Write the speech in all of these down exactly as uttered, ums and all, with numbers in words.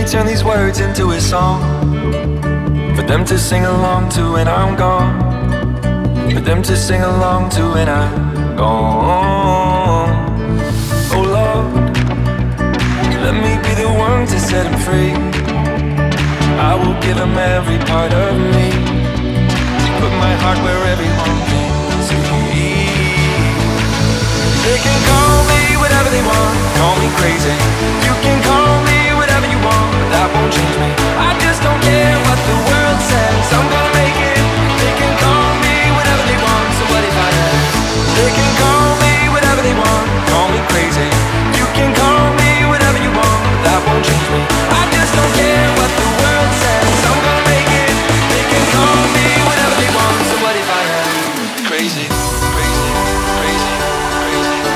turn these words into a song, for them to sing along to when I'm gone, for them to sing along to when I'm gone. Oh Lord, let me be the one to set them free. I will give them every part of me, put my heart where everyone can see. They can call me whatever they want, call me crazy. You can call me whatever you want, but that won't change me. I just don't care what the world says, I'm gonna make it. They can call me whatever they want, so what if I ask? They can call me whatever they want, call me crazy. You can call me whatever you want, but that won't change me. I just don't care what the world says, I'm gonna make it. They can call me whatever they want, so what if I am crazy, crazy, crazy, crazy, crazy.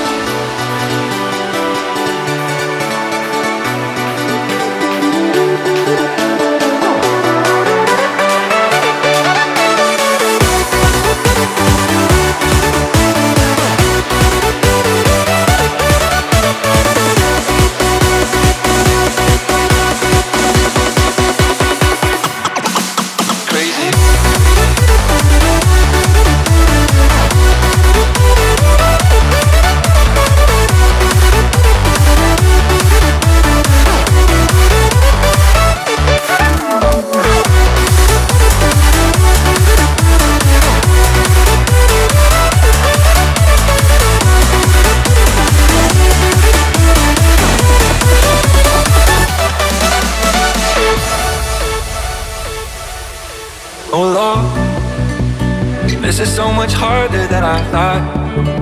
Oh Lord, this is so much harder than I thought,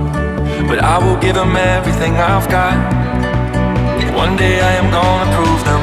but I will give them everything I've got. One day I am gonna prove them